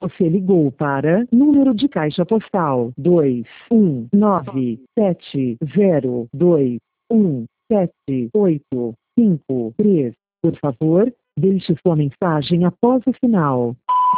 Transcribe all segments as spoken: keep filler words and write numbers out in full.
Você ligou para número de caixa postal dois um nove sete zero dois um sete oito cinco três. Por favor, deixe sua mensagem após o sinal.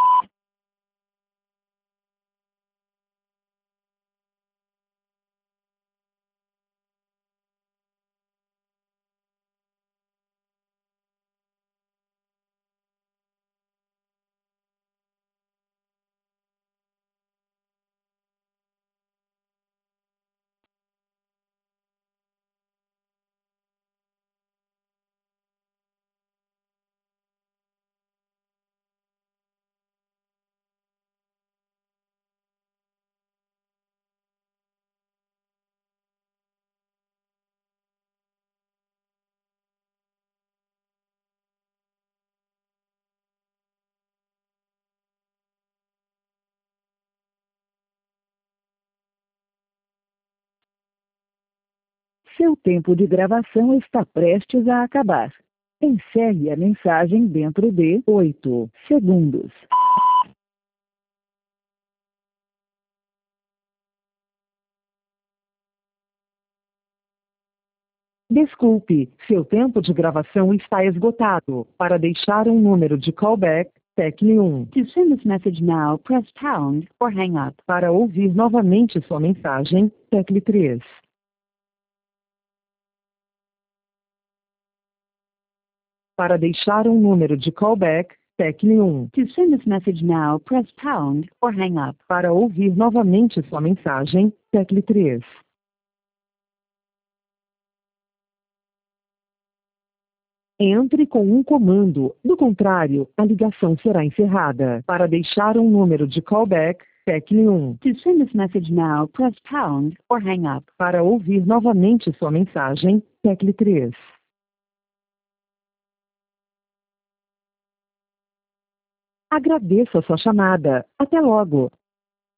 Seu tempo de gravação está prestes a acabar. Encerre a mensagem dentro de oito segundos. Desculpe, seu tempo de gravação está esgotado. Para deixar um número de callback, tecle um. To send this message now, press pound or hang up. Para ouvir novamente sua mensagem, tecle três. Para deixar um número de callback, tecle um. To send this message now, press pound or hang up. Para ouvir novamente sua mensagem, tecle três. Entre com um comando, do contrário, a ligação será encerrada. Para deixar um número de callback, tecle um. To send this message now, press pound or hang up. Para ouvir novamente sua mensagem, tecle três. Agradeço a sua chamada. Até logo.